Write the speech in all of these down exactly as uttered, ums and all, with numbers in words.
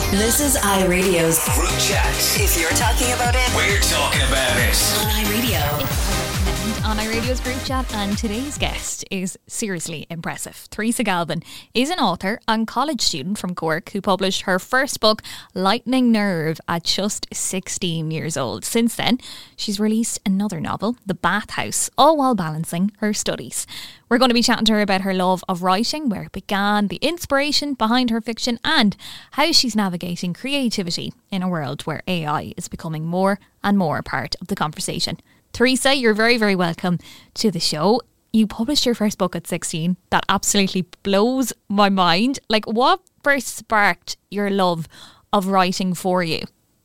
This is iRadio's Group Chat. If you're talking about it, We're talking about it. on iRadio. On iRadio's Group Chat, and today's guest is seriously impressive. Teresa Galvin is an author and college student from Cork who published her first book, Lightning Nerve, at just sixteen years old. Since then, she's released another novel, The Bathhouse, all while balancing her studies. We're going to be chatting to her about her love of writing, where it began, the inspiration behind her fiction, and how she's navigating creativity in a world where A I is becoming more and more a part of the conversation. Teresa, you're very, very welcome to the show. You published your first book at sixteen. That absolutely blows my mind. Like, what first sparked your love of writing for you?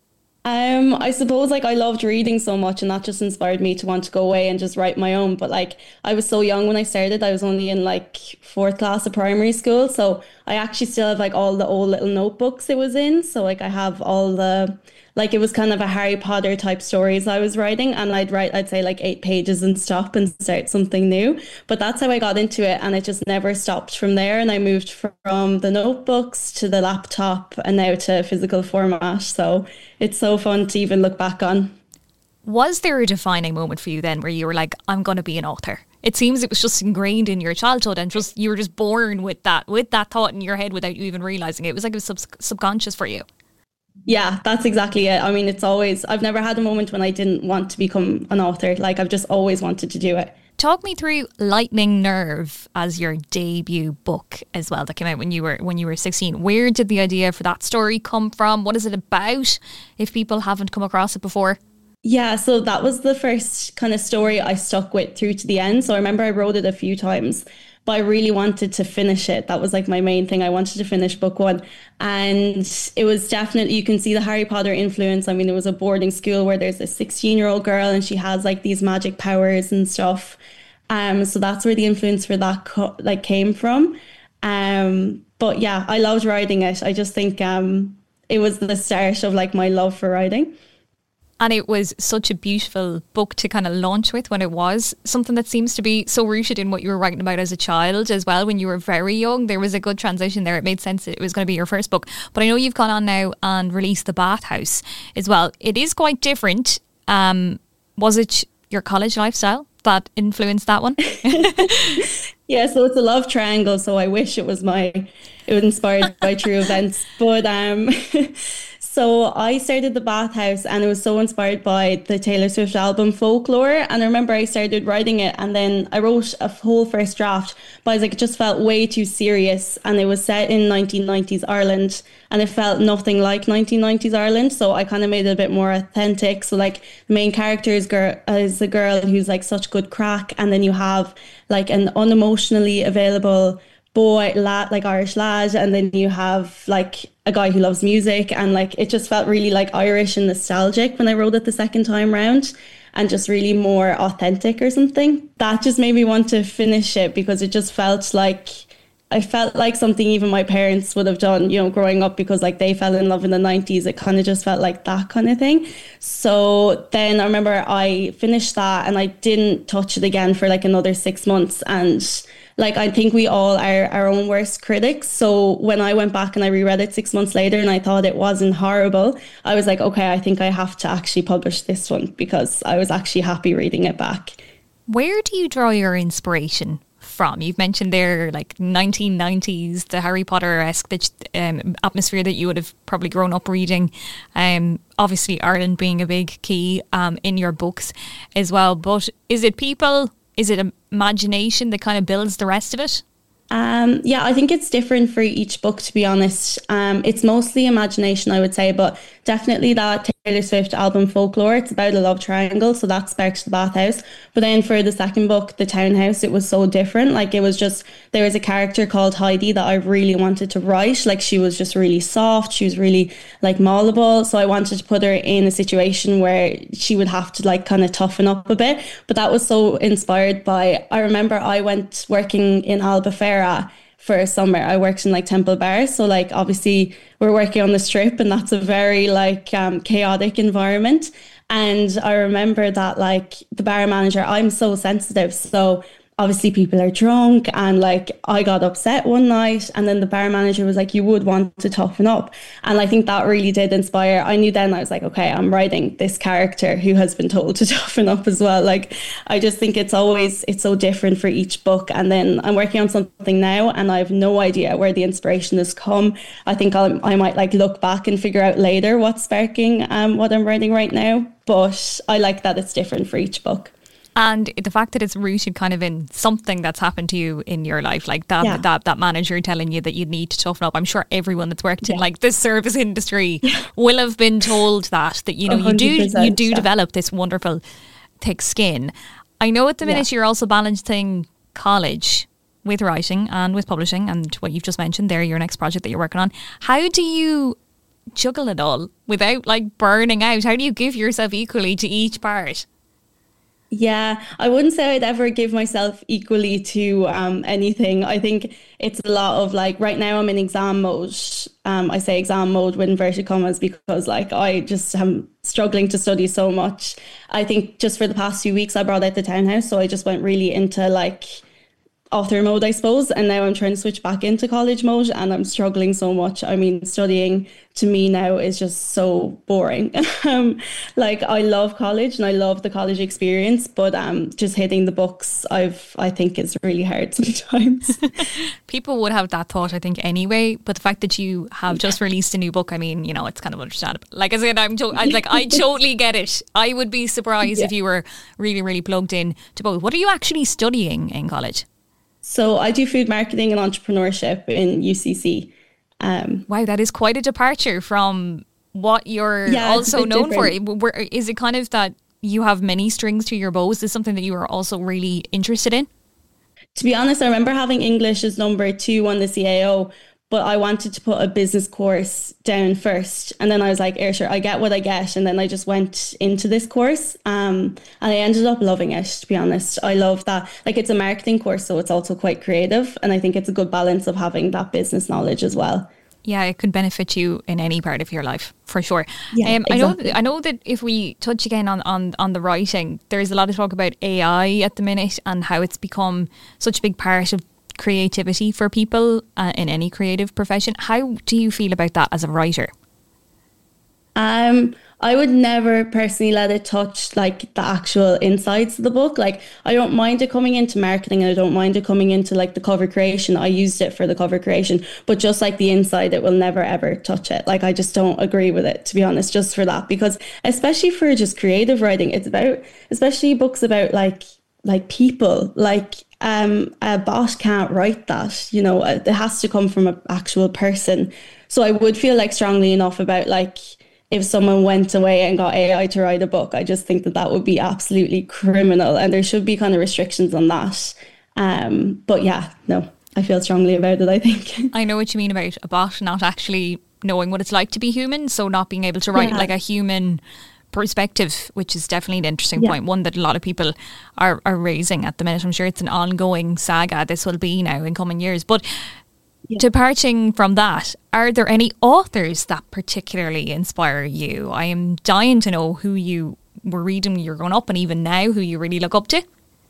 Um, I suppose like I loved reading so much, and that just inspired me to want to go away and just write my own. But like I was so young when I started, I was only in like fourth class of primary school. So I actually still have like all the old little notebooks it was in. So like I have all the, like it was kind of a Harry Potter type stories I was writing, and I'd write, I'd say like eight pages and stop and start something new. But that's how I got into it, and it just never stopped from there. And I moved from the notebooks to the laptop and now to physical format. So it's so fun to even look back on. Was there a defining moment for you then where you were like, I'm going to be an author? It seems it was just ingrained in your childhood, and just you were just born with that, with that thought in your head without you even realising it. It was like it was sub- subconscious for you. Yeah, that's exactly it. I mean, it's always, I've never had a moment when I didn't want to become an author. Like I've just always wanted to do it. Talk me through Lightning Nerve as your debut book as well, that came out when you were when you were sixteen. Where did the idea for that story come from? What is it about, if people haven't come across it before? Yeah, so that was the first kind of story I stuck with through to the end. So I remember I wrote it a few times, but I really wanted to finish it. That was like my main thing. I wanted to finish book one. And it was definitely, you can see the Harry Potter influence. I mean, it was a boarding school where there's a sixteen year old girl and she has like these magic powers and stuff. Um, so that's where the influence for that co- like came from. Um, but yeah, I loved writing it. I just think um, it was the start of like my love for writing. And it was such a beautiful book to kind of launch with when it was. Something that seems to be so rooted in what you were writing about as a child as well. When you were very young, there was a good transition there. It made sense that it was going to be your first book. But I know you've gone on now and released The Bathhouse as well. It is quite different. Um, was it your college lifestyle that influenced that one? Yeah, so it's a love triangle. So I wish it was my, it was inspired by true events. But um, so I started The Bathhouse, and it was so inspired by the Taylor Swift album Folklore. And I remember I started writing it, and then I wrote a whole first draft, but I was like, it just felt way too serious. And it was set in nineteen nineties Ireland, and it felt nothing like nineteen nineties Ireland. So I kind of made it a bit more authentic. So like the main character is, girl, is a girl who's like such good crack. And then you have like an unemotionally available boy, lad, like Irish lad. And then you have like a guy who loves music. And like, it just felt really like Irish and nostalgic when I wrote it the second time round, and just really more authentic or something. That just made me want to finish it, because it just felt like, I felt like something even my parents would have done, you know, growing up, because like they fell in love in the nineties. It kind of just felt like that kind of thing. So then I remember I finished that, and I didn't touch it again for like another six months. And like, I think we all are our own worst critics. So when I went back and I reread it six months later and I thought it wasn't horrible, I was like, okay, I think I have to actually publish this one, because I was actually happy reading it back. Where do you draw your inspiration from? You've mentioned there like nineteen nineties, the Harry Potter-esque um, atmosphere that you would have probably grown up reading. Um, obviously Ireland being a big key um, in your books as well. But is it people, is it imagination that kind of builds the rest of it? Um, yeah, I think it's different for each book, to be honest. Um, it's mostly imagination, I would say, but definitely that Taylor Swift album Folklore, it's about a love triangle, so that sparked The Bathhouse. But then for the second book, The Townhouse, it was so different. Like, it was just, there was a character called Heidi that I really wanted to write. Like, she was just really soft, she was really like malleable, so I wanted to put her in a situation where she would have to like kind of toughen up a bit. But that was so inspired by, I remember I went working in Albufeira for a summer. I worked in like Temple Bar, so like obviously we're working on the strip, and that's a very like um, chaotic environment. And I remember that like the bar manager, I'm so sensitive, so obviously people are drunk, and like I got upset one night, and then the bar manager was like, you would want to toughen up. And I think that really did inspire. I knew then, I was like, okay, I'm writing this character who has been told to toughen up as well. Like I just think it's always, it's so different for each book. And then I'm working on something now and I have no idea where the inspiration has come. I think I'll, I might like look back and figure out later what's sparking um, what I'm writing right now. But I like that it's different for each book. And the fact that it's rooted kind of in something that's happened to you in your life, like that yeah. that that manager telling you that you need to toughen up. I'm sure everyone that's worked yeah. in like the service industry will have been told that, that, you know, you do you do yeah. develop this wonderful thick skin. I know at the minute yeah. you're also balancing college with writing and with publishing and what you've just mentioned there, your next project that you're working on. How do you juggle it all without like burning out? How do you give yourself equally to each part? Yeah, I wouldn't say I'd ever give myself equally to um, anything. I think it's a lot of like, right now I'm in exam mode. Um, I say exam mode with inverted commas because like I just am struggling to study so much. I think just for the past few weeks I brought out the townhouse, so I just went really into like author mode, I suppose, and now I'm trying to switch back into college mode and I'm struggling so much. I mean, studying to me now is just so boring. um, like I love college and I love the college experience, but um, just hitting the books, I've I think is really hard sometimes. People would have that thought, I think, anyway. But the fact that you have just released a new book, I mean, you know, it's kind of understandable. Like I said, I'm, to- I'm like I totally get it. I would be surprised yeah. if you were really, really plugged in to both. What are you actually studying in college? So I do food marketing and entrepreneurship in U C C. Um, wow, that is quite a departure from what you're yeah, also known different. for. Is it kind of that you have many strings to your bow? Is this something that you are also really interested in? To be honest, I remember having English as number two on the C A O, but I wanted to put a business course down first. And then I was like, sure, I get what I get. And then I just went into this course um, and I ended up loving it, to be honest. I love that. Like it's a marketing course, so it's also quite creative. And I think it's a good balance of having that business knowledge as well. Yeah, it could benefit you in any part of your life, for sure. Yeah, um, exactly. I know I know that if we touch again on, on, on the writing, there's a lot of talk about A I at the minute and how it's become such a big part of creativity for people uh, in any creative profession. How do you feel about that as a writer? Um, I would never personally let it touch like the actual insides of the book. Like I don't mind it coming into marketing and I don't mind it coming into like the cover creation. I used it for the cover creation, but just like the inside, it will never ever touch it. Like I just don't agree with it, to be honest, just for that, because especially for just creative writing, it's about, especially books about like like people, like um, a bot can't write that, you know, it has to come from an actual person. So I would feel like strongly enough about like, if someone went away and got A I to write a book, I just think that that would be absolutely criminal and there should be kind of restrictions on that. Um, but yeah, no, I feel strongly about it, I think. I know what you mean about a bot not actually knowing what it's like to be human, so not being able to write yeah. like a human perspective, which is definitely an interesting yeah. point, one that a lot of people are, are raising at the minute. I'm sure it's an ongoing saga, this will be now in coming years. But yeah. departing from that, are there any authors that particularly inspire you? I am dying to know who you were reading when you were growing up and even now who you really look up to.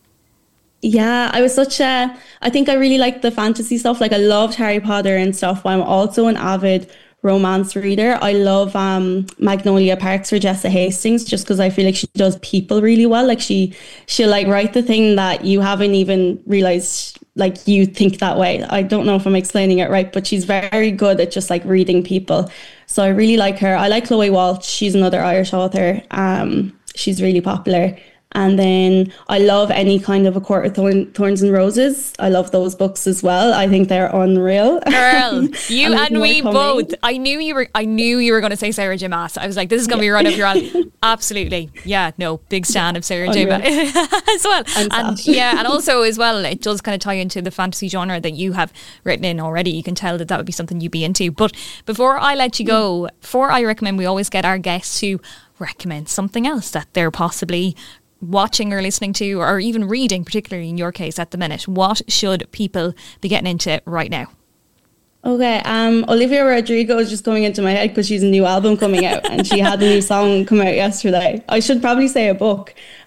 Yeah, I was such a, I think I really liked the fantasy stuff. Like I loved Harry Potter and stuff, but I'm also an avid romance reader. I love um, Magnolia Parks for Jessa Hastings just because I feel like she does people really well. Like she, she'll like write the thing that you haven't even realized like you think that way. I don't know if I'm explaining it right, but she's very good at just like reading people. So I really like her. I like Chloe Walsh. She's another Irish author. Um, she's really popular. And then I love any kind of A Court of Thorn, Thorns and Roses. I love those books as well. I think they're unreal. Girl, you and, and me both. I knew you were. I knew you were going to say Sarah J. Maas. I was like, this is going to be right up your alley. Absolutely, yeah. No, big stan of Sarah J. Maas as well. And, and yeah, and also as well, it does kind of tie into the fantasy genre that you have written in already. You can tell that that would be something you'd be into. But before I let you go, before I recommend, we always get our guests to recommend something else that they're possibly watching or listening to or even reading, particularly in your case at the minute. What should people be getting into right now? Okay, um, Olivia Rodrigo is just coming into my head because she's a new album coming out and she had a new song come out yesterday. I should probably say a book.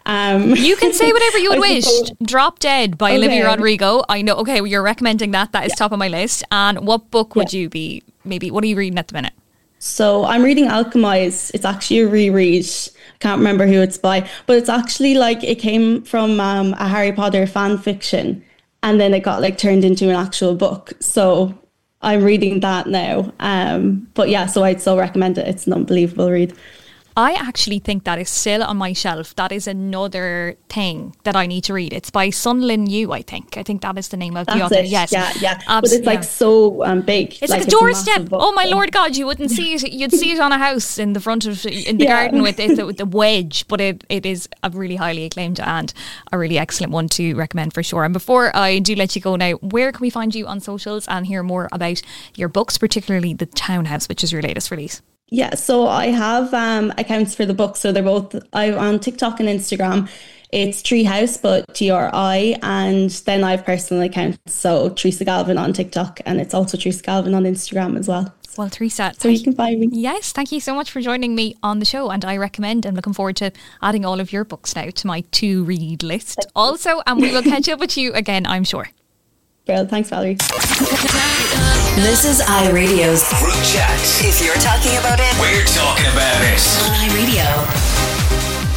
Um, You can say whatever you would I wish. suppose- Drop Dead by Okay. Olivia Rodrigo. I know. Okay, well, you're recommending that. That is top of my list. And what book would Yeah. you be? Maybe what are you reading at the minute? So I'm reading Alchemize. It's actually a reread. I can't remember who it's by, but it's actually like it came from um, a Harry Potter fan fiction, and then it got like turned into an actual book. So I'm reading that now. Um, but yeah, so I'd still recommend it. It's an unbelievable read. I actually think that is still on my shelf. That is another thing that I need to read. It's by Sun Lin Yu, I think. I think that is the name of the That's author. it. Yes. Yeah, yeah. Abs- but it's like yeah. so um, big. It's like, a massive doorstep. book. Oh my Lord God! You wouldn't see it. You'd see it on a house in the front of in the Yeah. garden with it, with the wedge. But it, it is a really highly acclaimed and a really excellent one to recommend for sure. And before I do let you go now, where can we find you on socials and hear more about your books, particularly The Townhouse, which is your latest release? Yeah, so I have um, accounts for the books. So they're both I'm on TikTok and Instagram. It's Treehouse, but T R I. And then I have personal accounts. So Teresa Galvin on TikTok, and it's also Teresa Galvin on Instagram as well. Well, Teresa, So you can find me. yes, thank you so much for joining me on the show. And I recommend, I'm looking forward to adding all of your books now to my to read list also. And we will catch up with you again, I'm sure. Well, thanks, Valerie. This is iRadio's Group chat. If You're Talking About It We're talking about it. on iRadio.